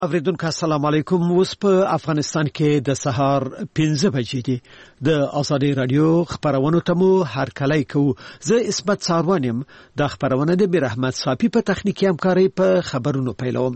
اوریدونکو السلام علیکم. اوس په افغانستان کې د سهار 5 بجې دي. د آزادۍ رادیو خبرونو ته مو هر کله کوو. زه اسمت ساروانم. د خبرونه د برحمت صافي په تخنیکی همکاري په خبرونو پیلوم.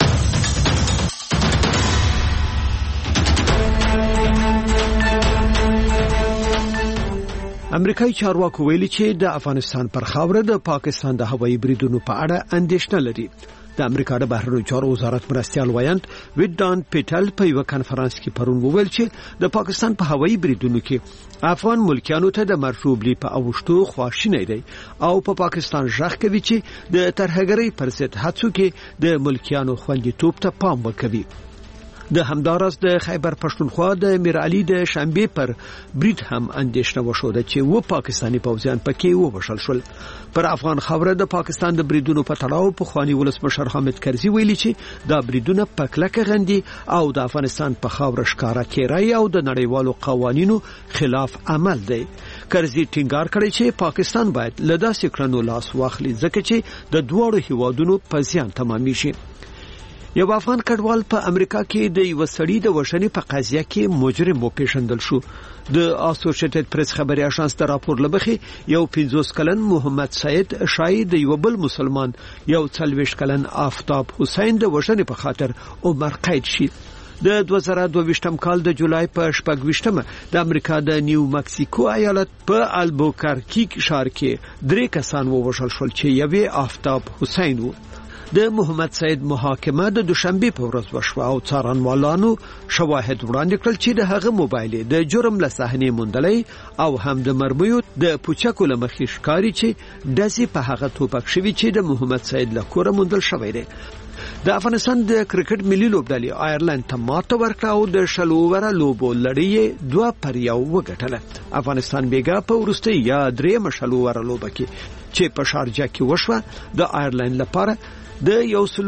امریکایي چارواکو ویلي چې د افغانستان پر خاوره د پاکستان د هوایي بریدونو په اړه اندېښنه لري. د امریکا د بهرنیو چارو وزارت مرستیال وایند ویدان پیټل په یو کانفرنس کې پرون وویل چې د پاکستان په هوایي بریدونو کې افغان ملکیانو ته د مرشوبلی په اوښتو خواشینی دی او په پاکستان ځخ کوي چې د ترهګرۍ پر ضد هڅو کې د ملکیانو خوندیتوب ته پام وکړي. د همدارس د خیبر پښتونخوا د میر علي د شنبه پر برید هم اندېښنه وشوده چې و پاکستانی پوځیان پکې وبشل شول. پر افغان خاوره د پاکستان د بریدونو په تړاو په خواني ولسمشر حامد کرزي ویلي چې دا بریدونه په کلکه غندي او د افغانستان په خاوره ښکارا کېرای او د نړیوالو قوانینو خلاف عمل دی. کرزي ټینګار کړی چې پاکستان باید له داسې کړنو لاس واخلي ځکه چې د دوړو هیوادونو په زیان تمامي شي. یو افغان کډوال په امریکا کې د یو سړي د وژنې په قضیه کې مجرم وپېژندل شو. د اسوسییټډ پریس خبري اژانس د راپور لمخې یو 50 کلن محمد سید شای د یو بل مسلمان یو 40 کلن آفتاب حسین د وژنې په خاطر عمر قید شي. د 2022 کال د جولای په 28 د امریکا د نیو مکسیکو ایالت په البوکرکی ښار کې 3 کسان ووژل شول چې یوه آفتاب حسین وو. د محمد سید محاکمه د دوشنبه په ورځ وشوه او څارنوالانو شواهد وړاندې کړل چې د هغه موبایل د جرم له صحنې موندلې او هم د مرمیو د پوچکو لمخې ښکاری چې داسې په هغه توپک شوی چې د محمد سید له کوره موندل شوی دی. د افغانستان د کرکټ ملي لوبډلې آیرلند ته ماته ورکړه او د شلووره لوبو لړۍ 2-1 وګټله. افغانستان بیګا په ورسته یا 3 شلووره لوبه کې چې په شارجه کې وشوه د آیرلند لپاره د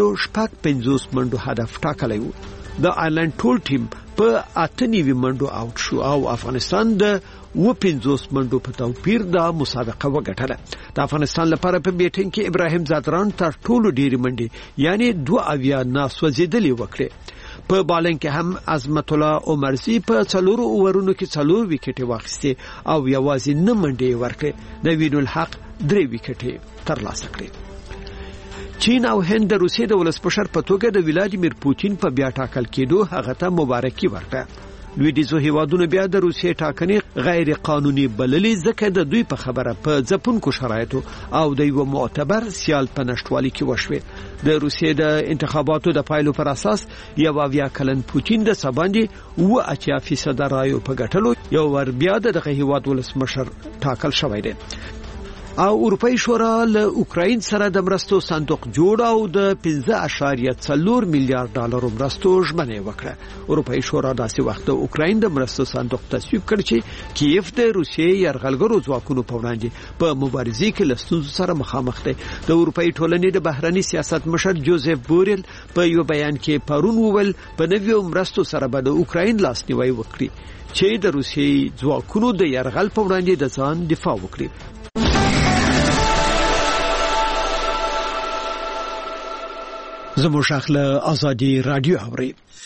150 منډو هدف ټاکلی وو. د آیرلند ټول ټیم په 98 منډو آوټ شو او افغانستان د 50 منډو په توپیر د مسابقه وګټله. د افغانستان لپاره په بیټینګ کې ابراهیم زادران تر ټولو ډېری منډې یعنی 2 ناسوځېدلې وکړې. په بالنګ کې هم عظمت الله عمرزي په 4 اوورونو کې 4 وکټې واخیستې او یوازې 9 منډې ورکړې. د وین الحق 3 وکټې ترلاسه کړې. چین او هند د روسیې د ولسمشر په توګه د ولادیمیر پوتین په بیا ټاکل کېدو هغه ته مبارکي ورکړه. لویدیځو هیوادونو بیا د روسیې ټاکنې غیر قانوني بللې ځکه د دوی په خبره په ځپونکو شرایطو او د یو معتبر سیال په نشټوالي کې وشوه. د روسیې د انتخاباتو د پایلو پر اساس 21 کلن پوتین د سباندې 80% رایو په ګټلو یو ور بیا دغه هیواد ولسمشر ټاکل شوی دی. او اروپאי شورا له اوکراین سره د مرستو صندوق جوړ او د 15.4 میلیارډ ډالر مرستو ژمنه وکړه. اروپאי شورا داسې وخت د اوکراین د مرستو صندوق تصویب کړ چې کیف د روسیې یرغلګرو ځواکونو په وړاندې په مبارزې کې له ستونزو سره مخامخ دی. د اروپאי ټولنې د بهرنی سیاست مشر جوزف بوریل په یو بیان کې پرون وویل په نویو مرستو سره به د اوکراین لاسنیوي وکړي چې د روسیې ځواکونو د یرغل په وړاندې د ځان دفاع وکړي. زموږ شاخله آزادي رادیو اوري.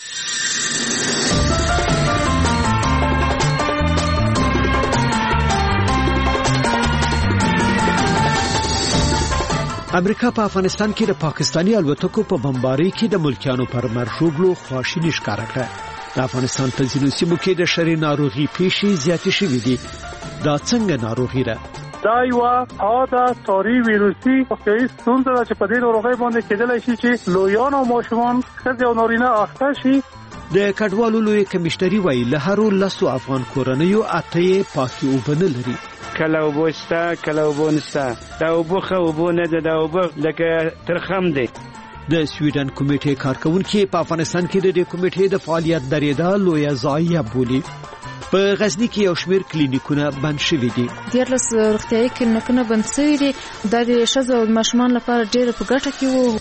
امریکا په افغانستان کې د پاکستانی الوتکو په بمبارۍ کې د ملکیانو پر مرشوبلو خواشینی ښکاره کړه. د افغانستان په ځینو سیمو کې د شری ناروغي پیښې زیاتې شوې دي. دا څنګه ناروغي ده؟ دا یو عاده ساری ویروسي روغتیایي ستونزه ده چې په دې ناروغۍ باندې کېدلی شي چې لویان او ماشومان ښځې او نارینه اخته شي. د کډوالو لوی کمشنري وایي له هرو 10 افغان کورنیو 8 پاکي اوبه نه لري. کله اوبه شته کله اوبه نشته. دا اوبه خو اوبه نه ده، دا اوبه لکه ترخم دي. د سویډن کمیټې کارکونکو په افغانستان کې د دې کمیټې د فعالیت درېدا لوی ضایعه بولي. په غزنی کې یو شمېر کلینیکونه بند شوي دي. دیرلس روغتیایي کلینیکونه بند شوي دي. د ښځو او ماشومان لپاره ډېر په ګټه کې وو.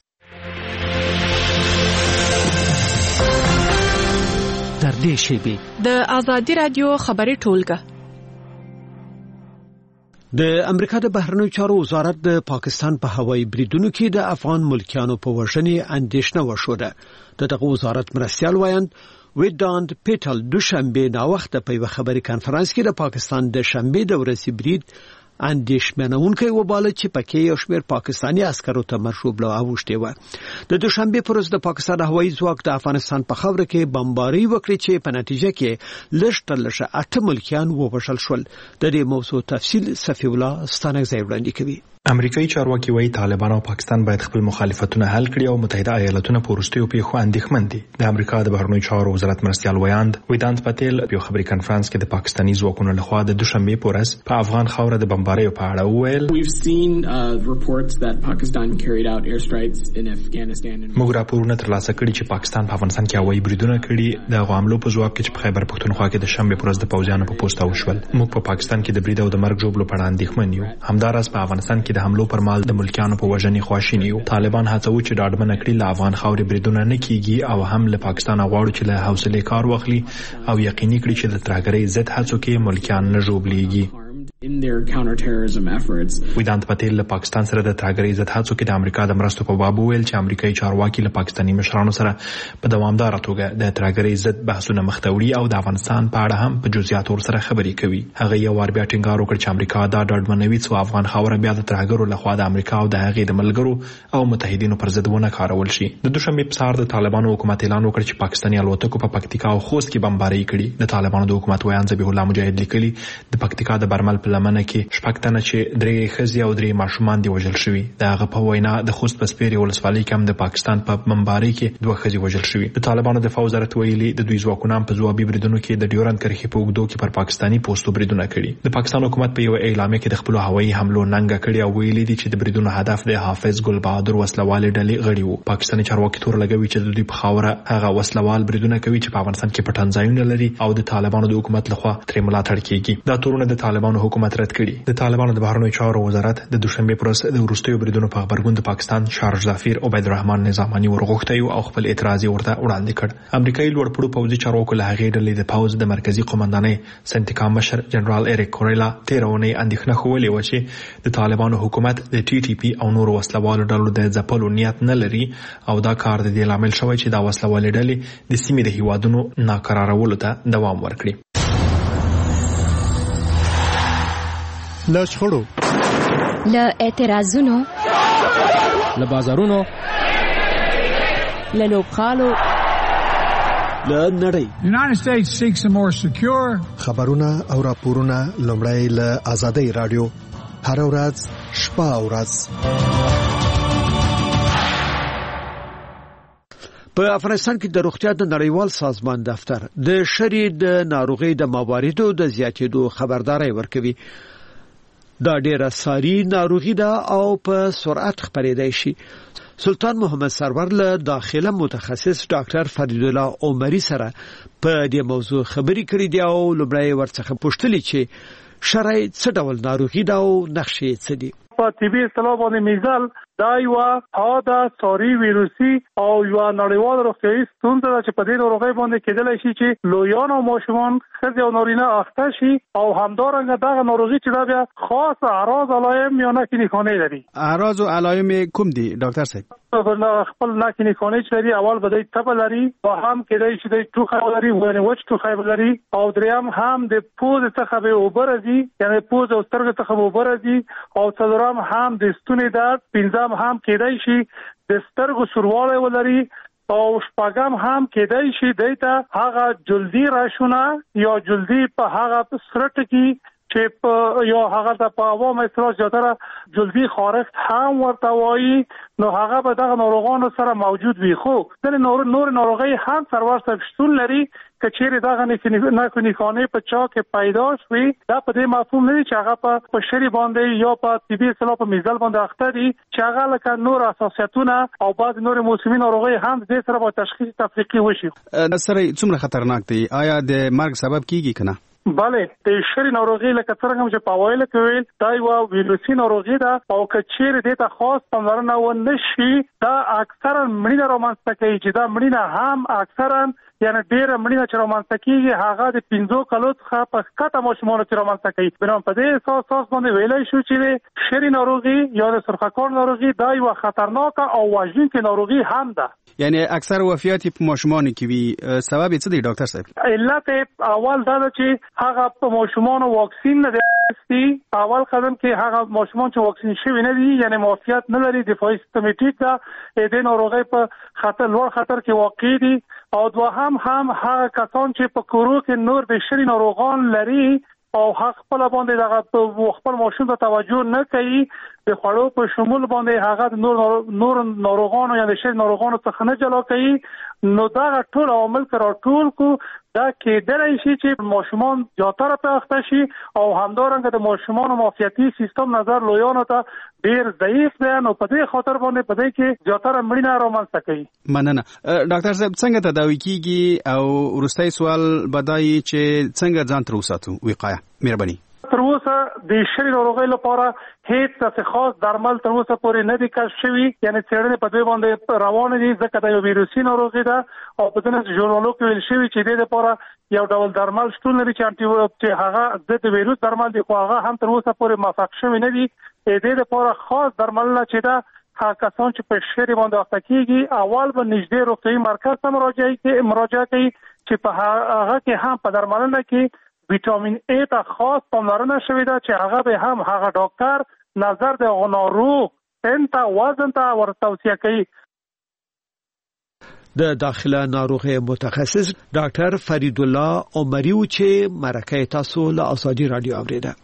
تر دې شی د آزادي رادیو خبري ټولګه د امریکا د بهرنیو چارو وزارت د پاکستان په هوایي بریدونو کې د افغان ملکیانو په وژنې اندېښنه وشوده. دغه وزارت مرستیال وایند ویداند پیټل دوشنبه نا وخت په یو خبري کانفرنس کې د پاکستان د شنبه د ورځې برید اندېښمنونکي وباله چې پکې یو شمېر پاکستاني عسکرو ته مرشوب لا اوښتي و. د دوشنبه پر ورځ د پاکستان هوایي ځواک د افغانستان په خاوره کې بمباري وکړي چې په نتیجه کې لږ 8 ملکیان ووژل شول. د دې موضوع تفصیل صفی الله ستانګزی وړاندې کوي. امریکایي چارواکي وايي طالبان او پاکستان باید خپل مخالفتونه حل کړي او متحده ایالاتونه په وروستیو پیښو اندېښمن دي. د امریکا د بهرنیو چارو وزارت مرستیال وایند ویدانت پټیل په خبري کانفرنس کې د پاکستاني ځواکونو لخوا د دوشنبه په ورځ په افغان خاوره د بمبارۍ په اړه وویل موږ راپورونه ترلاسه کړي چې پاکستان په افغانستان کې هوایي بریدونه کړي. د حملو په ځواب کې چې په خیبر پښتونخوا کې د شنبه پر ورځ د پوځیانو په پوسټ وشول. موږ په پاکستان کې د برید او د مرګ ژوبلو په اړه اندېښمن یو. همداراز په افغانستان کې د حملو پر مال د ملکیانو په وژنې خواشینی یو. طالبان هڅه وکړي چې ډاډمنه کړي له افغان خاورې بریدونه نه کیږي او هم له پاکستان غواړي چې له حوصلې کار واخلي او یقیني کړي چې د ترهګرۍ ضد هڅو کې ملکیان نه ژوبلېږي. in their counterterrorism efforts. ویدانت پټیل له پاکستان سره د ترهګرۍ ضد هڅو کې د امریکا د مرستو په باب ویل چې امریکایي چارواکي له پاکستاني مشرانو سره په دوامدار توګه د ترهګرۍ ضد بحثونه مخ ته وړي او د افغانستان په اړه هم په جزئیاتو سره خبرې کوي. هغه یو وار بیا ټینګار وکړ چې امریکا دا ډاډمنوي چې افغان خاوره بیا د ترهګرو لخوا د امریکا او د هغې د ملګرو او متحدینو پر ضد ونه کارول شي. د دوشنبه په سهار د طالبانو حکومت اعلان وکړ چې پاکستاني الوتکو په پکتیکا او خوست کې بمبارۍ کړي. د طالبانو د حکومت ویان ذبیح الله مجاهد لیکلي د پکتیکا د برمل په لمنه کې شپږ چې 3 ښځې او 3 ماشومان دي وژل شوي. د هغه په وینا د خوست په سپیرې ولسوالۍ کې هم د پاکستان په بمبارۍ کې 2 ښځې وژل شوي. د طالبانو دفاع وزارت ویلي د دوی ځواکونو په ځوابي بریدونو کې د ډیورند کرښې په اوږدو کې پر پاکستاني پوسټو بریدونه کړي. د پاکستان حکومت په یو اعلامیه کې د خپل هوایي حملو ننګه کړې او ویلي دي چې د بریدونو هدف د حافظ ګل بهادر وسلوال ډلې غړي وو. پاکستاني چارواکي تور لګوي چې د دوی په خاوره هغه وسلوال بریدونه کوي چې په افغانستان کې پټن ځایونه لري او د طالبانو د حکومت لخوا ترې ملاتړ کیږي. دا تورونه د طالبانو حکومت رد کړي. د طالبانو د بهرنیو چارو وزارت د دوشنبه پر ورځ د وروستیو بریدونو په خبرګون د پاکستان شارج ظفیر عبید الرحمن نظامانی ورغوښتي او خپل اعتراض ورته وړاندې کړ. امریکایي لوړپوړو پوځي چارواکو له هغې ډلې د پوځ د مرکزی قومندانۍ سنټیکام مشر جنرال اریک کوریلا 13 اونۍ اندېښنه ښودلې و چې د طالبانو حکومت د ټي ټي پی او نور وسلوالو ډلو د ځپلو نیت نه لري او دا کار د دې لامل شوی چې دا وسلوالې ډلې د سیمې د هیوادونو ناکرارولو ته دوام ورکړي. له شخړو، له اعتراضونو، له بازارونو، له لوبغالو، له نړۍ. United States seeks a more secure. خبرونه او راپورونه لومړی له آزادۍ رادیو هر ورځ شپه او ورځ. په افغانستان کې د روغتیا د نړیوال سازمان دفتر د شری د ناروغي د مواردو د زیاتېدو خبرداري ورکوي. دا ډیره ساري ناروغي ده او په سرعت خپرېدای شي. سلطان محمد سرور له داخله متخصص ډاکټر فرید الله عمری سره په دې موضوع خبرې کړې دي او لومړی ورڅخه پوښتلې چې شرعي څه ډول ناروغي ده او نقشې څه دي. په طبي اصطلاح باندې میزل دا یو حاده ساري ویروسي او یو نړیوال روغتیايي ستونزه ده چې په دې ناروغۍ باندې کېدلی شي چې لویان او ماشومان ښځې او نارینه اخته شي او همدارنګه دغه ناروغي چې دا بیا خاص اعراض علائم یا نښې نښانې لري. اعراض او علائم کوم دي ډاکټر صاحب؟ خپل نښې نښانې چې لري اول به د تبه لري او هم کېدای شي د ټوخی لري ونه وچ ټوخی لري او دریم هم د پوزې څخه به اوبه راځي یعنی پوزې او سترګو څخه به اوبه راځي او څلورم هم د ستوني درد پنځم هم کېدای شي د سترګو سوروالی ولري او شپږم هم کېدای شي دیته هغه جلدی راشونه یا جلدی په هغه سرټ کې چې په یو هغه د په عوام اصطلاح زیاتره جلدی خارښت هم ورته وایي نو هغه به دغه ناروغانو سره موجود وي. خو ځینې نور ناروغۍ هم سرور صاحب شتون لري که چیرې دغه نښانې په چا کې پیدا شوي دا په دې مفهوم نه دي چې هغه په شری باندې یا په طبي اصطلاح په میزل باندې اخته دي چې هغه لکه نور اساسیتونه او بعض نور موسمي ناروغۍ هم د دې سره په تشخیص تفریقي وشي. سره څومره خطرناک دي؟ آیا د مرګ سبب کیږي کنه؟ بله د شری ناروغي لکه څنګه چې په اوایل کې ویل دا یو ویروسي ناروغي ده او کچیر د ته خاص پاملرنه و نشي دا اکثرا مړینه رامنځته کوي چې دا مړینه هم اکثرا یعنی ډېر مړینه چې رامنځته کیږي هغه د 15 کالو څخه په کته ماشومانو چې رامنځته کوي بنابراین په دې اساس باندې ویلای شو چې شری ناروغي یا د سرخکار ناروغي دا یو خطرناک او وژونکې ناروغي هم ده یعنی اکثر وفیات په ماشومانو کې وي سبب څه دی ډاکټر صاحب علت اول دا چې هغه په ماشومانو واکسین نه دی اول قدم کې هغه ماشومان چې واکسین شوی نه دي یعنی معافیت نه لري دفاعي سیستم ټیټ ده د ناروغي په خطر لوړ خطر کې واقع دي او دوهم هم هغه کسان چې په کورو کې نور د شری ناروغان لري او حق خپل باندې دغه خپل ماشوم ته توجه نه کوي د خوړو په شمول باندې هغه نور ناروغانو یا د شری ناروغانو څخه نه جلا کوي نو دا ټول عوامل ټول کو دا کېدای شي چې ماشومان زیاتره په اخته شي او همدارنګه د ماشومان معافیتي سیستم نظر لویانو ته ډیر ضعیف دی نو په دې خاطر باندې په دې کې زیاتره مړینه رامنځته کوي مننه ډاکټر صاحب څنګه تداوي کیږي او ورستۍ سوال بدای چې څنګه ځان تر وساتو وقایه مهرباني تر اوسه د شری ناروغۍ لپاره هیڅ څه خاص درمل تر اوسه پورې نه دي کشف شوي یعنی څېړنې په دې باندې روانې دي ځکه دا یو ویروسي ناروغي ده او په دې ژورنالو کې ویل شوي چې د لپاره یو ډول درمل شتون لري چې انټي هغه د ویروس درمل دي خو هغه هم تر اوسه پورې موافق شوي نه دي د لپاره خاص درمل چې دا هغه کسان چې په شری باندې اخته کیږي اول به نږدې روغتیايي مرکز ته مراجعه کوي چې په هغه کې هم په درملنه کې ویټامین ای ته خاص پاملرنه شوې ده چې هغه به هم هغه ډاکټر نظر د ناروغ انت وزن ته ورتوصیه کوي د داخله ناروغي متخصص ډاکټر فرید الله عمری چې مرکه تاسو له ازادي رادیو اوریده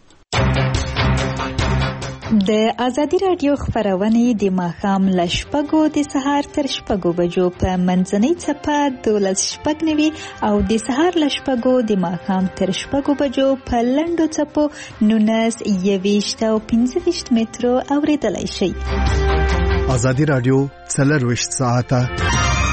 د ازادي رادیو خبرونه د ماښام له شپږو د سهار تر شپږو بجو په منځنۍ څپه 12:09 او د سهار له شپږو د ماښام تر شپږو بجو په لنډو څپو 19 او 15 مترو اوریدلای شئ. ازادي رادیو 24 ساعته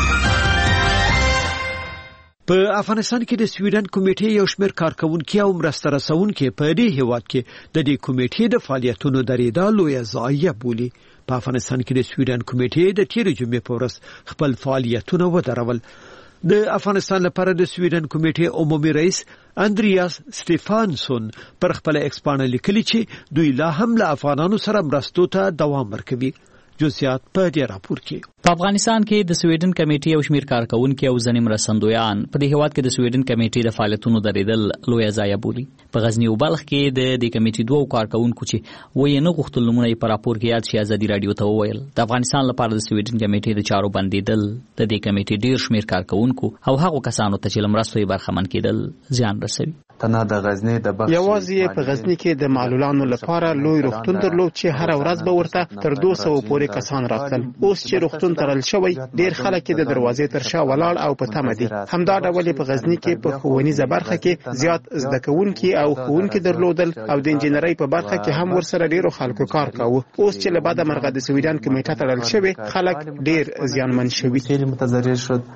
په افغانستان کې د سویډن کمیټې یو شمېر کارکونکو او مرسته رسونکو په دې هیواد کې د دې کمیټې د فعالیتونو درېدا لوی ضایعه بولي. په افغانستان کې د سویډن کمیټې د تیر جمعې په ورځ خپل فعالیتونه ودرول. د افغانستان لپاره د سویډن کمیټې عمومي رئیس اندریاس سټيفانسون پر خپل ایکسپانه لیکلي چې دوی لا هم له افغانانو سره مرستو ته دوام ورکوي. جزئیات په دې راپور کې. په افغانستان کې د سویډن کمیټې او شمیر کارکونکو او ځنې مرستندویان په دې هیواد کې د سویډن کمیټې د فعالیتونو درېدل لوی ضایعه بولي. په غزنی او بلخ کې د دې کمیټې دوه کارکونکو چې وایي نه غوښتل نمونه په راپور کې یاد شي ازادي رادیو ته وویل د افغانستان لپاره د سویډن کمیټې د چارو بندیدل د دې کمیټې ډیر شمیر کارکونکو او هغه کسانو ته چې لمرستوي برخمن کېدل زیان رسوي. تنه د غزنی د بخش یوازې په غزنی کې د معلولانو لپاره لوی روغتون درلود چې هر ورځ به ورته تر 200 پورې کسان راتل. اوس چې روغتون ترل شوی ډیر خلک د دروازې تر شا ولاړ او په تمه دي. همدا ډول په غزنی کې په ښوونیزه برخه کې زیات زده کوونکي او ښوونکي درلودل او د انجنیري په برخه کې هم ورسره ډیرو خلکو کار کاوه. اوس چې له بعد مرغه د سویډن کمیټه تړل شوی خلک ډیر زیانمن شوي. متضرر شد.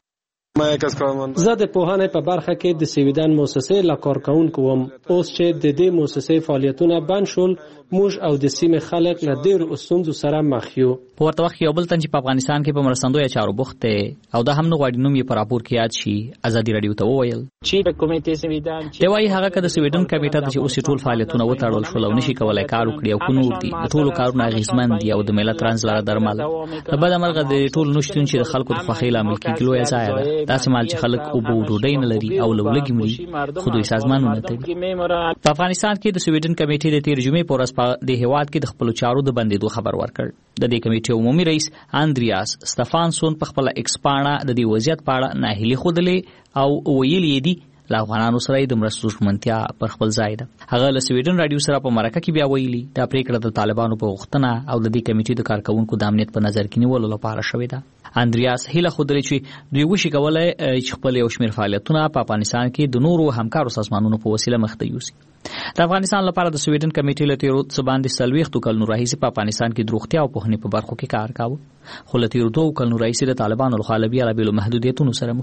زه د پوهنې په برخه کې د سویډن مؤسسې لا کارکونکو وم. اوس چې د دې مؤسسې فعالیتونه بند شول موږ او د سیمې خلک له ډېرو ستونزو سره مخ یو. په ورته وخت کې یو بل تن چې په افغانستان کې په مرستندویه چارو بوخت دی او دا هم نه غواړي نوم یې په راپور کې یاد شي ازادي رادیو ته وویل چې په کمیټې سویډن دی وايي هغه که د سویډن کمیټه چې اوس ټول فعالیتونه وتړل شول او نشي کولای کار وکړي او کو نور دي د ټولو کارونه اغیزمن دي او د ملت رانځلاره درمل د بده مرغه د ټول نشټون چې د خلکو د خوښۍ لامل کیږي لوی ځای ده. داسې مال چې خلک او بوډۍ نه لري او لولګي مړي خو دوی سازمانونه کوي. په افغانستان کې د سویډن کمیټې د تیر جمعې په ورځ په د هیواد کې د خپل چارو د بندیدو خبر ورکړ. د دې کمیټې عمومي رئیس اندریاس سټيفانسون په خپل ایکسپانه د دې وضعیت په اړه ناهیلي خوده او ویلي دي له افغانانو سره د مرستو ژمنتیا پر خپل ځای ده. هغه له سویډن رادیو سره په مرکه کې بیا ویلي دا پریکړه د طالبانو په غوښتنه او د دې کمیټې د کارکونکو د امنیت په نظر کې نیولو لپاره شوې ده. اندریاس هیله خوده چې دوی وشي کولای چې خپل یو شمېر فعالیتونه په افغانستان کې د نورو همکارو سازمانونو په وسیله مخ ته یوسي. د افغانستان لپاره د سویډن کمیټې له تیرو څه باندې 40 کلونو راهیسې په افغانستان کې د روغتیا او پوهنې په برخو کې کار کاوه. خو له تیرو 2 کلونو راهیسې د طالبانو لخوا له بېلابېلو محدودیتونو سره مخ.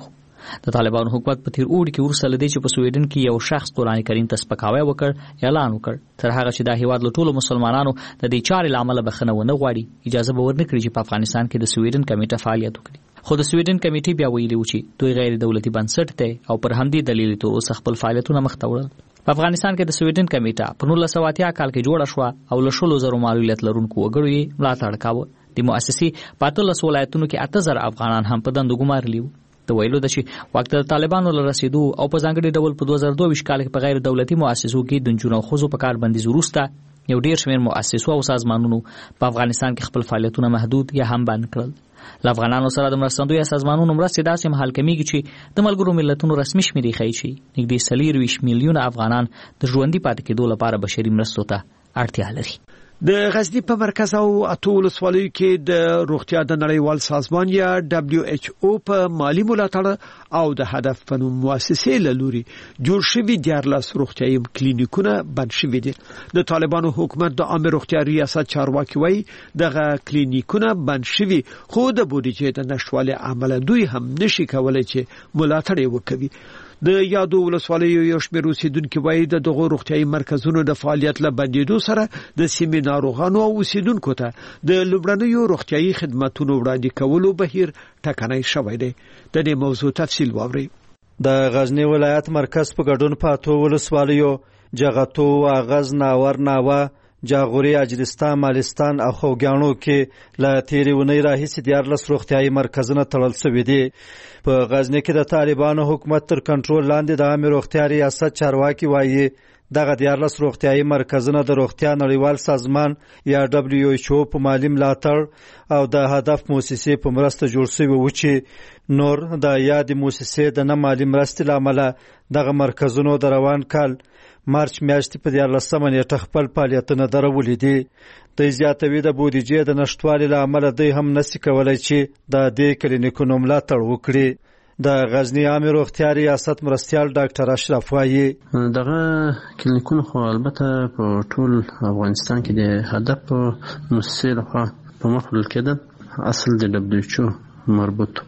د طالبانو حکومت په تیر اوړي کې ورسره لدی چې په سویډن کې یو شخص قرآن کریم ته سپکاوی وکړ اعلان وکړ تر هغه چې د هیواد له ټولو مسلمانانو د دې چارې لامل بخښنه ونه غواړي اجازه به ورنکړي چې په افغانستان کې د سویډن کمیټه فعالیت وکړي خو د سویډن کمیټې بیا ویلي و چې دوی غیر دولتي بنسټ دی او پر همدې دلیل تر اوسه خپل فعالیتونه مخ ته وړل په افغانستان کې د سویډن کمیټه په 1980 کال کې جوړه شوه او له 100,000 معلولیت لرونکو وګړو یې ملاتړ کاوه د مؤسسې په 13 ولایتونو کې 8000 افغانان هم په دندو ګمارلي وو د ویلو د چې وخت د طالبانو له رسیدو او په ځانګړي ډول په 2022 کال کې په غیر دولتي مؤسسو کې د جنونو خوځو په کار بندیز وروسته یو ډیر شمېر مؤسسو او سازمانونو په افغانستان کې خپل فعالیتونه محدود یا هم بند کړل له افغانانو سره د مرستندوی سازمانونو مرستې داسې مهال کمیږي چې د ملګرو ملتونو رسمي شمیرې ښیي چې نږدې 40 میلیونه افغانان د ژوندي پاتې کېدو لپاره بشري مرستو ته اړتیا لري د غزنی په مرکز او اتو ولسوالیو کې د روغتیا د نړیوال سازمان یا WHO په مالی ملاتړ او د هدف په نوم مؤسسې له لوري جوړ شوي 14 روغتیايي کلینیکونه بند شوي دي د طالبانو حکومت د عامه روغتیا ریاست چارواکي وایي دغه کلینیکونه بند شوي خو د بودیجې د نشټوالي عمل دوی هم نشي کولای چې ملاتړ وکړي د یادو ولسوالیو یو شمېر اوسیدونکو وایي د دغه روغتیايي مرکزونو د فعالیت له بندیدو سره د سیمې ناروغانو او اوسیدونکو ته د لومړنیو روغتیايي خدماتونو وړاندې کولو بهیر ټکنی شوی دی د دې موضوع تفصیل واورئ د غزنی ولایت مرکز په ګډون پاتو ولسوالیو جغتو اغاز ناور ناوه جاغوري اجرستان مالستان او خوګانو کې له تیرې ونې راهیسې 14 روغتیايي مرکزونه تړل شوي دي په غزنی کې د طالبانو حکومت تر کنټرول لاندې د عامه روغتیا ریاست چارواکي وایي دغه 14 روغتیايي مرکزونه د روغتیا نړیوال سازمان یا WHO په مالی ملاتړ او د هدف مؤسسې په مرسته جوړ شوي و چې نور د یاد مؤسسې د نه مالی مرستې لامل دغه مرکزونو د روان کال مارچ میاشتې په 14 نیټه خپل فعالیتونه درولې دي د زیاتوي د بودیجې د نشټوالي لامل دوی هم نشي کولای چې د دې کلینیکونو ملاتړ وکړي د غزنی عامه روغتیا ریاست مرستیال ډاکټر اشرف وایي دغه کلینیکونه خو البته په ټول افغانستان کې د هدف مؤسسې لخوا په مخ وړل کېدل اصل د WHO مربوط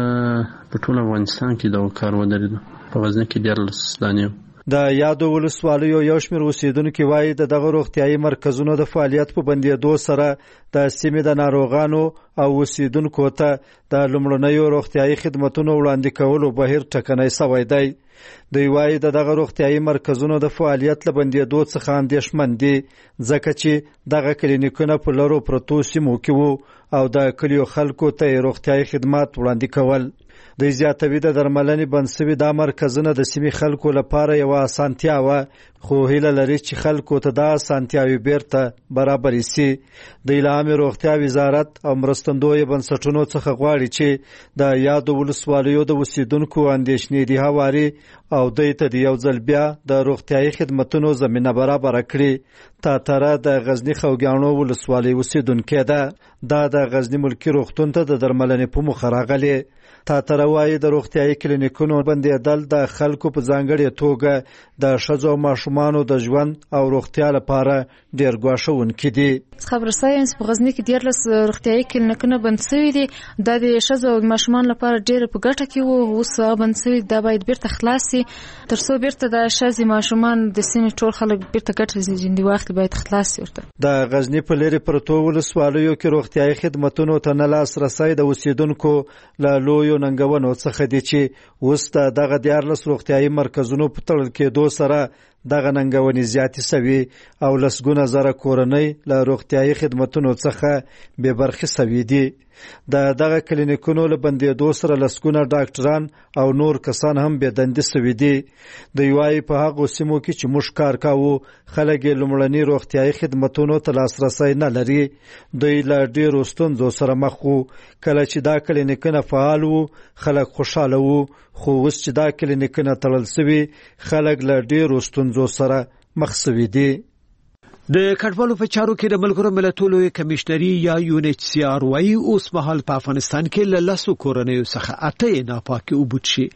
په ټول افغانستان کې د کار ودرېدو په غزنی کې 14 دانې د یادو ولسوالیو یو شمېر اوسیدونکو وایي د دغه روغتیايي مرکزونو د فعالیت په بندیدو سره د سیمې د ناروغانو او اوسیدونکو ته د لومړنیو روغتیايي خدماتونو وړاندې کولو بهیر ټکنی شوی دی دوی وایي دغه روغتیايي مرکزونو د فعالیت له بندیدو څخه اندېښمن دي ځکه چې دغه کلینیکونه په لرو پرتو سیمو کې وو او د کلیو خلکو ته روغتیايي خدمات وړاندې کول د زیاتوي د درملنې بنسوي د مرکزونه د سیمې خلکو لپاره یو اسانتیا و خو هیله لري چې خلکو ته د اسانتیاوي بیرته برابر شي د اعلان روغتیا وزارت او مرستندوی بنسټونو څخه غواړي چې د یادو ولسوالیو د اوسیدونکو اندېښنې دي هواري او دوی ته د یو ځل بیا د روغتیايي خدماتونو زمينه برابر کړي تاتره د غزنی خوګانو ولسوالۍ اوسیدونکو ده د غزنی ملکی روغتون ته د درملنې په مخ راغلي تاتره وایي د روغتیايي کلینیکونو بندیدل د خلکو په ځانګړې توګه د ښځو او ماشومانو د ژوند او روغتیا لپاره ډېر ګواښونکي دي خبرسای په غزنی کې 14 روغتیايي کلینیکونه بند شوي دي د ښځو او ماشومان لپاره ډېر په ګټه کې وو اوس بند شوي دا باید بیرته خلاص شي ترڅو بیرته د ښځې ماشومان د سیمې ټول خلک بیرته ګټه ژوندي واخلي باید خلاص شي ورته د غزنی په لري پرتو ولسوالیو کې روغتیايي خدماتونو ته نه لاسرسی د اوسیدونکو له لویو ننګونو څخه دي چې اوس دغه 14 روغتیايي مرکزونو په تړل کېدو سره دغه ننګونې زیاتې شوي او لسګونه زره کورنۍ له روغتیايي خدماتونو څخه بې برخې شوي دي د دغه کلینیکونو له بندېدو سره لسګونه ډاکټران او نور کسان هم بې دندې شوي دي دوی وایي په هغو سیمو کې چې موږ کار کوو خلک یې لومړني روغتیايي خدماتونو ته لاسرسی نه لري دوی له ډېرو ستونزو سره مخ وو کله چې دا کلینیکونه فعال وو خلک خوشحاله وو خو اوس چې دا کلینیکونه تړل شوي خلک له ډېرو ستونزو سره مخ شوي دي د کډوالو په چارو کې د ملګرو ملتونو کمشنري یا UNHCR وايي اوس مهال په افغانستان کې له 10 کورنیو څخه 8 ناپاکي وبوت شي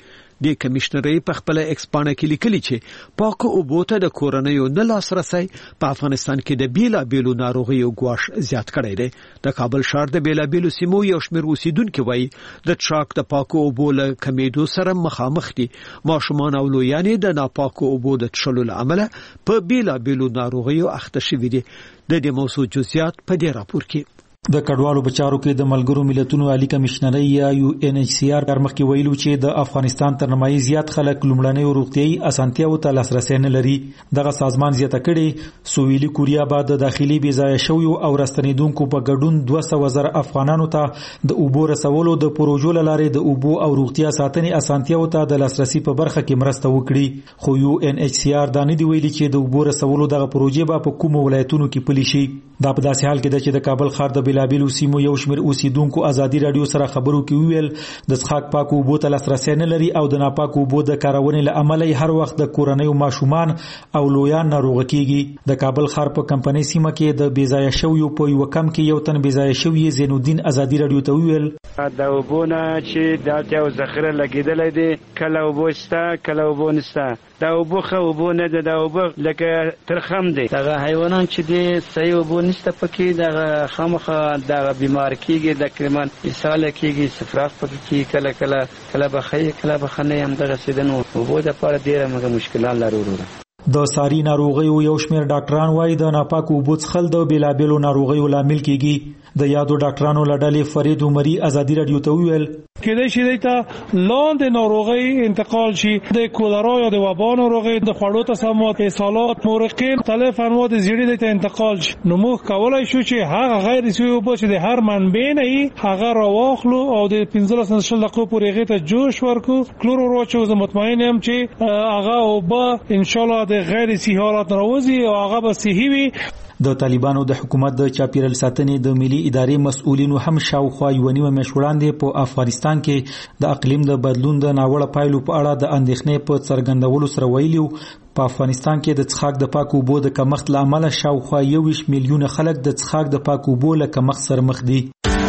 د کمشنري په خپل ایکسپانه کې لیکلي چې پاکو اوبو ته د کورنیو نه لاسرسي په افغانستان کې د بیلابیلو ناروغیو ګواښ زیات کړی دی. د کابل ښار د بیلابیلو سیمو یو شمېر اوسیدونکو وایي د ټراک د پاکو اوبو له کمیدو سره مخامخ دي. ماشومان او لویان د ناپاکو اوبو د څښلو له امله په بیلابیلو ناروغیو اخته شوي دي. د دې موضوع جزئیات په دې راپور کې. د کډوالو بچارو کې د ملګرو ملتونو عالی کمشنري یا UNHCR مخکې ویلو چې د افغانستان تر نیمایي زیات خلک لومړنۍ روغتيایي اسانتیاو ته لاسرسي نه لري. دغه سازمان زیاته کړي سویلي کوریا بعد د داخلي بيځای شویو او راستنیدونکو په ګډون 200,000 افغانانو ته د اوبو رسولو د پروژو لارې د اوبو او روغتیا ساتنې اسانتیاو ته د لاسرسي په برخه کې مرسته وکړي. خو UNHCR دا نه دی ویلي چې د اوبو رسولو دغه پروژې په کومو ولایتونو کې پلي شي. دا په داسې حال کې ده چې د کابل ښار د بیلابیلو سیمو یو شمېر اوسیدونکو ازادي رادیو سره خبرو کې ویل د څښاک پاکو اوبو ته لاسرسی نه لري او د ناپاکو اوبو د کارونې له امله هر وخت د کورنیو ماشومان او لویان ناروغ کیږي. د کابل ښار په کمپنۍ سیمه کې د بیځای شویو په یو کم کې یو تن بیځای شوی زین الدین ازادي رادیو ته ویل د اوبونه چې د یو ذخیره لګیدلې دي کله اوبو شته کله اوبو نشته. دا اوبو خو اوبو نه ده د اوبو لکه ترخم دي. دا حیوانات چې دي صحیح اوبو نشته پکې دا خامخا دا بیمار کیږي د کریمان اساله کیږي سفراغ پکې کله کله کله بخې کله بخنه هم دغه سیدنو اوبو د پاره ډیره موږ مشکلات لرو. د ساري ناروغیو یو شمېر ډاکټران وایي د ناپاکو اوبو څښل د بیلابیلو ناروغیو لامل کیږي. د یادو ډاکټرانو لړلې فرید عمري ازادي رادیو ته ویل کېدای شي دته لاندې ناروغي انتقال شي د کولرا یا د وبا ناروغي د خوړو تسممات اسهالات مورقین مختلف انواع د زیړي دته انتقال شي. نو موږ کولای شو چې هغه غیر سوي اوبو چې د هر منبع نه هغه راواخلو او د 15 دقیقو پورې هغه ته جوش ورکو کلورو راچو. زه مطمئن یم چې هغه اوبه ان شاء الله د غیر صحي حالت راوځي او هغه به صحي وي. د طالبانو د حکومت د چاپیریال ساتنې د ملي ادارې مسؤلینو هم شاوخوا یو نیمه میاشت وړاندې په افغانستان کې د اقلیم د بدلون د ناوړه پایلو په اړه د اندېښنې په څرګندولو سره ویلي په افغانستان کې د څښاک د پاکو اوبو د کمښت له امله شاوخوا 21 میلیونه خلک د څښاک د پاکو اوبو له کمښت سره مخ دي.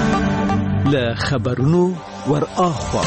له خبرونو ور اخوا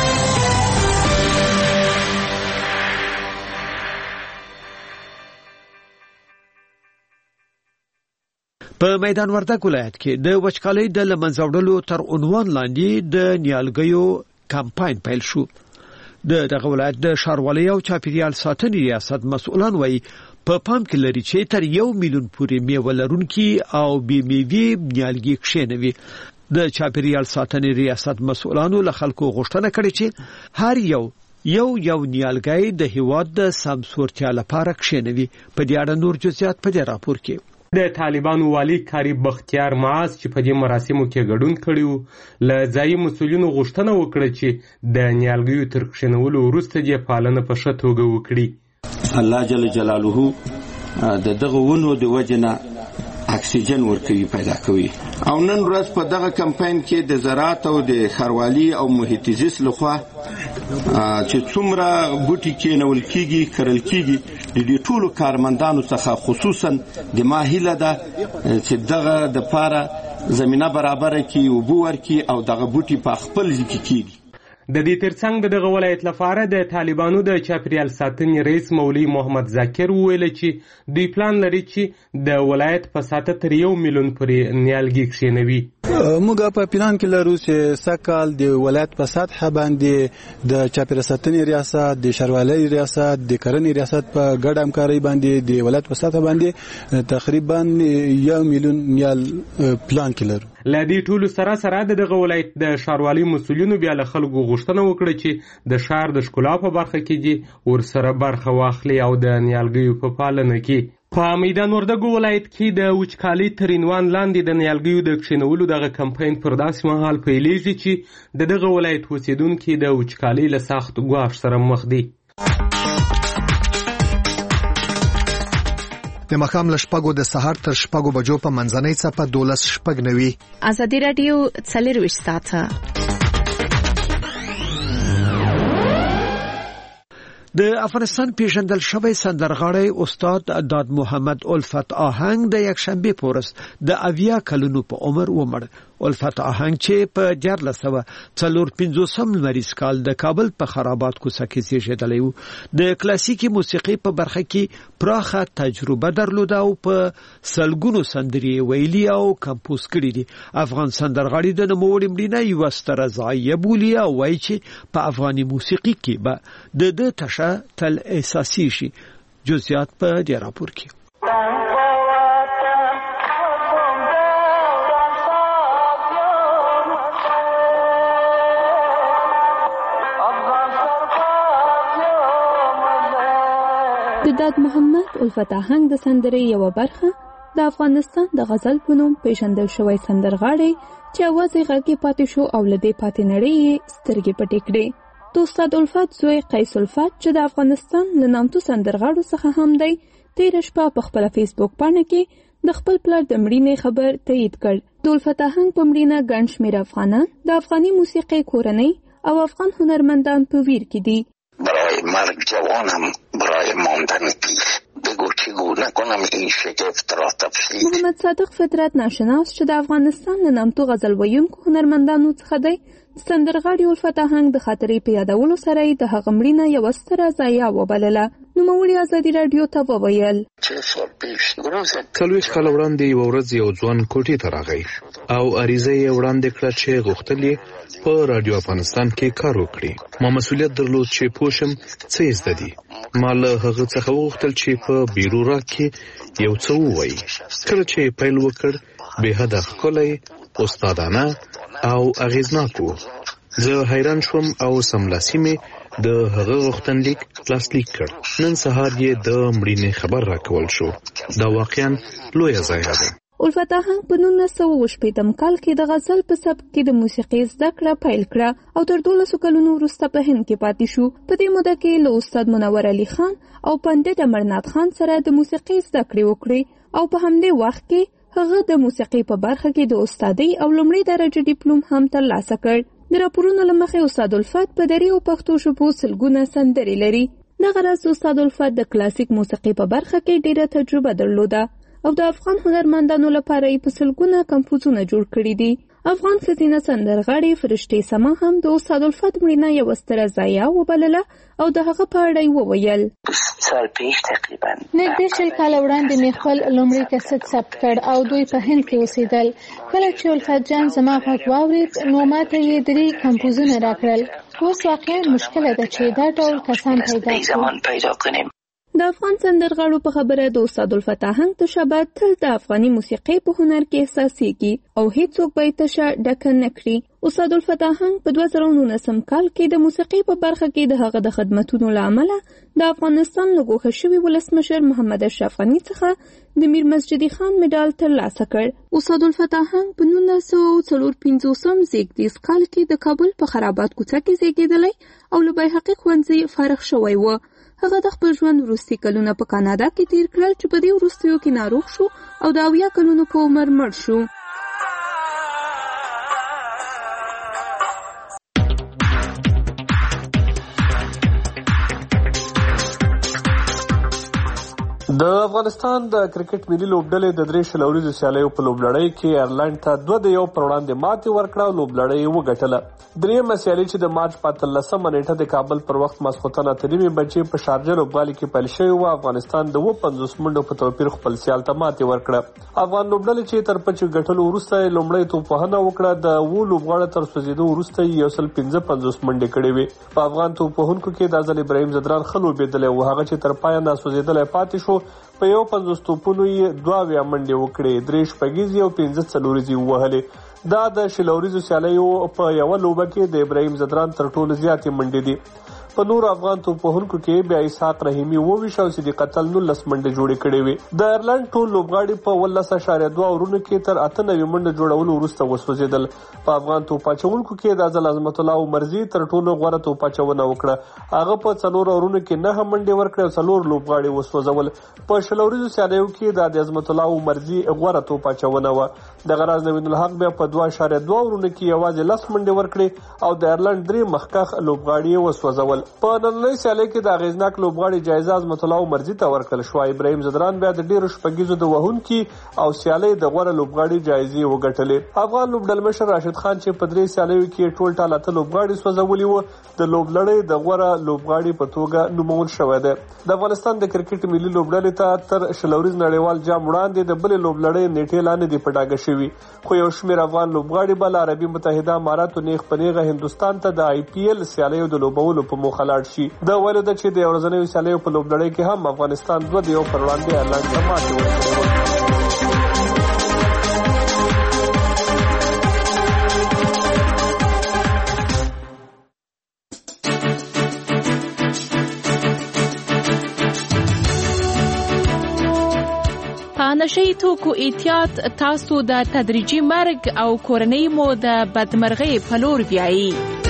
په میدان وردګ ولایت کې د وچکالۍ د لمنځه وړلو تر عنوان لاندې د نیالګیو کمپاین پیل شو. دغه ولایت د ښاروالۍ او چاپیریال ساتنې ریاست مسؤلان وایي په پام کې لري چې تر 1 میلیون پورې میوه لرونکي او بې میوې نیالګي کښېنوي. د چاپیریال ساتنې ریاست مسؤلانو له خلکو غوښتنه کړې چې هر یو نیالګي د هیواد د سمسورتیا لپاره کښېنوي. په دې اړه نور جزئیات په دې راپور کې. د طالبانو والی کاری بختیار معاذ چې په دې مراسمو کې ګډون کړیو له ځایي مسؤلینو غوښتنه وکړه چې د نیالګیو تر کښېنولو وروسته یې پالنه په ښه توګه وکړي. الله جل جلاله د دغه ونو د وجنه اکسیجن ورکوي پیدا کوي او نن ورځ په دغه کمپاین کې د زراعت او د ښاروالي او محیط زیست لخوا چې څومره بوټي کېنول کیږي کرل کیږي د دې ټولو کارمندانو څخه خصوصا د ماهیله ده چې دغه د پاره زمينه برابر کی او بو ورکی او دغه بوټي په خپل ځکه کیږي. د دې ترڅنګ دغه ولایت لپاره د طالبانو د چاپیریال ساتنې رئیس مولوی محمد ذاکر ویل چې دوی پلان لري چې د ولایت په ساته تر 1 میلیون پورې نیالګي کښېنوي. موږ په پلان کې لرو چې سکهال د ولایت په سطح باندې د چاپیریال ساتنې ریاست د ښاروالۍ ریاست د کرنې ریاست په ګډ همکاري باندې د ولایت په سطح باندې تقریبا 1 میلیون نیال پلان کې لرو. لدی ټولو سره دغه ولایت د ښاروالۍ مسؤلینو بیا له خلکو غوښتنه وکړه چې د ښار د ښکلا په برخه کې دي ورسره برخه واخلي او د نیالګیو په پالنه کې. په میدان وردګ ولایت کې د وچکالۍ تر عنوان لاندې د نیالګیو د کښېنولو دغه کمپاین پر داسې مهال پیلېږي چې دغه ولایت اوسیدونکي د وچکالۍ له سخت ګواښ سره مخ دي. د مخام لشپګو د سحر تر شپګو بجو په منځنۍ څپه 12 شپګ نوي. ازادي رادیو 24 ساعته. د افغانستان پیژندل شوی سندرغاړی استاد داد محمد الفت آهنګ د یک شنبه پورس د 80 کلونو په عمر ومړ. الفت آهنګ چې په 1450 لمریز کال د کابل په خرابات کوڅه کې زیږیدلی و. د کلاسیکي موسیقي په برخه کې پراخه تجربه درلوده او په سلګونو سندرې ویلي او کمپوز کړي دي. افغان سندرغاړي د نوموړي مړینه یوه ستره ضایعه بولي او وایي چې په افغاني موسیقي کې به د تشه تل احساسي شي. جزئیات په دې راپور کې. د داد محمد الفت آهنګ د سندرې یو برخه د افغانستان د غزل په نوم پیژندل شوی سندرغاړی چې اواز یې غږی پاتې شو او لدې پاتې نړۍ سترګې پټې کړې. د استاد الفت زوی قیس الفت چې د افغانستان له نامتو سندرغاړو څخه هم دی، تېره شپه په خپل فیسبوک پاڼه کې د خپل پلار د مړینې خبر تایید کړ. د الفت آهنګ په مړینه ګڼ شمېر افغانان د افغاني موسیقۍ کورنۍ او افغان هنرمندان په ویر کې دي. برای مرگ جوانم، برای ماندن پیر، بگو چگونه کنم این شگفت را تفسیر. محمد صادق فطرت ناشناس چې د افغانستان له نامتو غزل ویونکو هنرمندانو څخه دی، سندرغاړي الفت آهنګ د خاطرې په یادولو سره د هغه مړینه یوه ستره ضایعه وبلله. نوموړي ازادي راډیو ته وویل: 40 کاله وړاندې یوه ورځ یو ځوان کوټې ته راغی او عریضه یې وړاندې کړه چې غوښتل یې په رادیو افغانستان کې کار وکړي. ما مسؤلیت درلود چې پوه شم څه یې زده دي. ما له هغه څخه وغوښتل چې په بیروراک کې یو څه ووایي. کله چې پیل وکړ بېحده ښکلی، استادانه او اغیزناک و. زه حیران شوم او سملاسي مې د هغه غوښتنلیک لاسلیک کړ. نن سهار یې د مړینې خبر راکول شو. دا واقعا لویه ضایعه ده. الفت آهنګ په 1980 کال کې د غزل په سبک کې د موسیقۍ زده کړه پیل کړه او تر 12 کلونو وروسته په هند کې پاتې شو. په دې موده کې له استاد منور علي خان او پنډت امرنات خان سره د موسیقۍ زده کړې وکړې او په همدې وخت کې هغه د موسیقۍ په برخه کې د استادۍ او لومړۍ درجه ډیپلوم هم ترلاسه کړ. د راپورونو له مخې استاد الفت په دري او پښتو ژبو سلګونه سندرې لري. دغه راز استاد الفت د کلاسیک موسیقۍ په برخه کې ډېره تجربه درلوده او د افغان هنرمندانو لپاره یې په سلګونه کمپوزونه جوړ کړي دي. افغان ښځینه سندرغاړې فرشتې سما هم د استاد الفت مړینه یوه ستره ضایعه وبلله او د هغه په اړه یې وویل: نږدې 20 کاله وړاندې مې خپل لومړی کیسټ ثبت کړ او دوی په هند کې اوسېدل. کله چې الفت جان زما غږ واورېد نو ماته یې 3 کمپوزونه راکړل. اوس واقعا مشکله ده چې دا ډول کسان پیدا کړو. د افغان سندرغاړو په خبره د استاد الفت آهنګ تشابه تل د افغاني موسیقۍ په هنر کې احساسېږي او هیڅوک به یې تشه ډکه نه کړي. استاد الفت آهنګ په 2019 کال کې د موسیقۍ په برخه کې د هغه د خدمتونو له امله د افغانستان له ګوښه شوي ولسمشر محمد اشرف غني څخه د میر مسجدي خان مډال ترلاسه کړ. استاد الفت آهنګ په 1954 زیږدیز کال کې د کابل په خرابات کوڅه کې زیږېدلی او له بیهقي ښوونځي فارغ شوی و. هغه د خپل ژوند وروستي کلونه په کاناډا کې تیر کړل چې په دې وروستیو کې ناروغ شو او د 80 کلونو په عمر مړ شو. د افغانستان د کرکټ ملي لوبډلې د 3 شلوريزو سیالیو په لوبلړۍ کې ایرلند ته 2-1 پر وړاندې ماتې ورکړه او لوبلړۍ وګټله. درېیمه سیالي چې د مارچ 15 نیټه د کابل پر وخت ماسخوتن 3 بجې په شارجه لوبغالي کې پیل شوی و. افغانستان د 50 منډو په توپیر خپل سیال ته ماتې ورکړه. افغان لوبډلې چې تر پچ ګټلو وروسته لومړی توپوهنه وکړه د لوبغاړو تر سوځیدو وروسته 155 منډې کړې وې. په افغان توپوهونکو کې د ازل ابراهیم زدران خلو بيدلې او هغه چې تر پایه ناسوځیدل پاتې شو. په 50 توپونو یې 2 منډې وکړې، 3 شپږیزې او 15 څلوريزې ووهلې. دا د شلوريزو سیالیو په یو لوبه کې د ابراهیم زدران تر ټولو زیاتې منډې دي. په نور افغان توپوهونکو کې بیا اسحاق رحیمي 22 او صدیق قتل 19 منډې جوړې کړې وې. د ایرلند ټول لوبغاړي په 18.2 اورونو کې تر 98 منډې جوړولو وروسته وسوځیدل. په افغان توپاچونکو کې د ازل عظمت الله عمرزي تر ټولو غوره توپاچونه وکړه. هغه په 4 اورونو کې 9 منډې ورکړې او 4 لوبغاړي وسوځول. په شلوريزو سیالیو کې د عظمت الله عمرزي غوره توپاچونه و. د غراز نوین الحق بیا په 2.2 اورونو کې یوازې 10 منډې ورکړې او د ایرلند 3 مخکخ لوبغاړي وسوځول. په نننۍ سیالۍ کې د اغیزناک لوبغاړي جایزه عظمت الله عمرزي ته ورکړل شو. ابراهیم زدران بیا د ډیرو شپږیزو د وهونکي او سیالۍ د غوره لوبغاړي جایزې وګټلې. افغان لوبډلمشر راشد خان چې په درې سیالیو کې ټول ټال اته لوبغاړي سوځولي وو د لوبلړۍ د غوره لوبغاړي په توګه نومول شوی دی. د افغانستان د کرکټ ملي لوبډلې ته تر شلوريز نړیوال جام وړاندې د بلې لوبلړۍ نیټې لاندې دی پټاګه شوی، خو یو شمېر افغان لوبغاړي بل عربي متحده اماراتو نیغ په نیغه هندستان ته د IPL سیالیو د لوبولو په موخه لاړ شي. د ویلو ده چې د ورځنیو سیالیو په لوبلړۍ کې هم افغانستان 2-1 پر وړاندې ایرلند ته ماتې ورکړې. نشئی توکو احتیاط تاسو د تدریجي مرګ او کورنۍ مو د بدمرغۍ په لور بیایي.